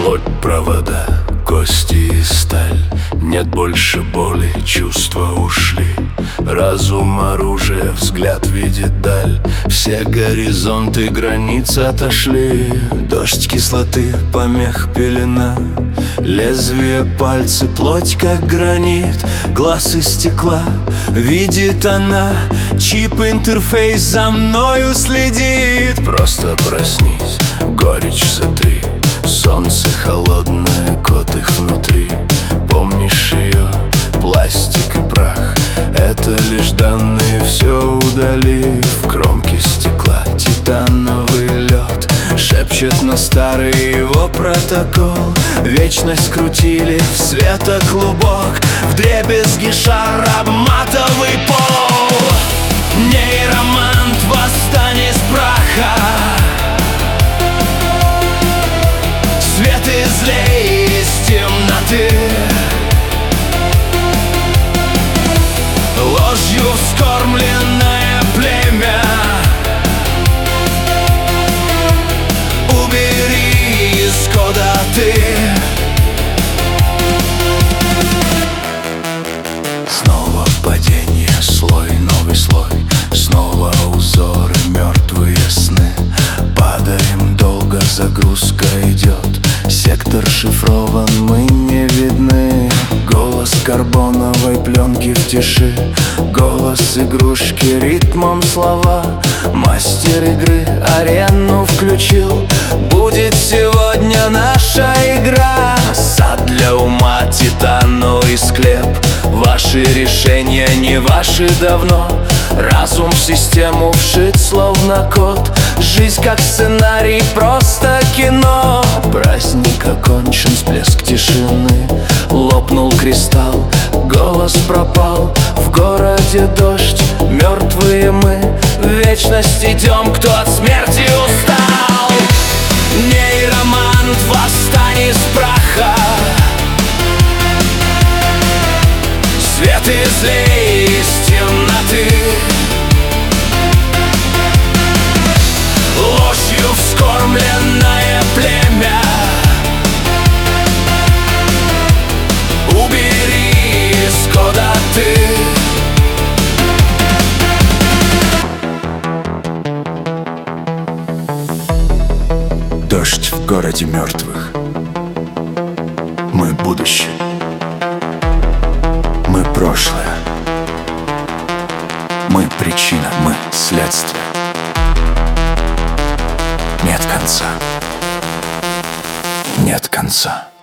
Плоть, провода, кости и сталь. Нет больше боли, чувства ушли. Разум, оружие, взгляд видит даль. Все горизонты границ отошли. Дождь кислоты, помех, пелена. Лезвие, пальцы, плоть как гранит. Глаз из стекла, видит она. Чип, интерфейс за мною следит. Просто проснись, горечь сотри. Солнце холодное, кот их внутри. Помнишь ее, пластик и прах. Это лишь данные, все удали. В кромке стекла титановый лед шепчет на старый его протокол. Вечность крутили в светоклубок. Вдребезги шар, матовый пол. Нейромант, восстань из праха. Свет излей из темноты. Ложью вскормленное племя. Убери из кода ты. Снова падение, слой, новый слой. Снова узоры, мертвые сны. Падаем долго, загрузка идет. Сектор шифрован, мы не видны. Голос карбоновой пленки в тиши. Голос игрушки, ритмом слова. Мастер игры арену включил. Будет сегодня наша игра. Сад для ума, титановый склеп. Ваши решения не ваши давно. Разум в систему вшит, словно код. Жизнь как сценарий, просто кино. Праздник окончен, всплеск тишины. Лопнул кристалл, голос пропал. В городе дождь, мертвые мы. В вечность идем, кто от смерти устал. Нейромант, восстань из праха. Свет излей из темноты. Ложью вскормленное племя. Убери из кода ты. Дождь в городе мертвых. Мы будущее. Мы прошлое. Мы причина, мы следствие. Нет конца. Нет конца.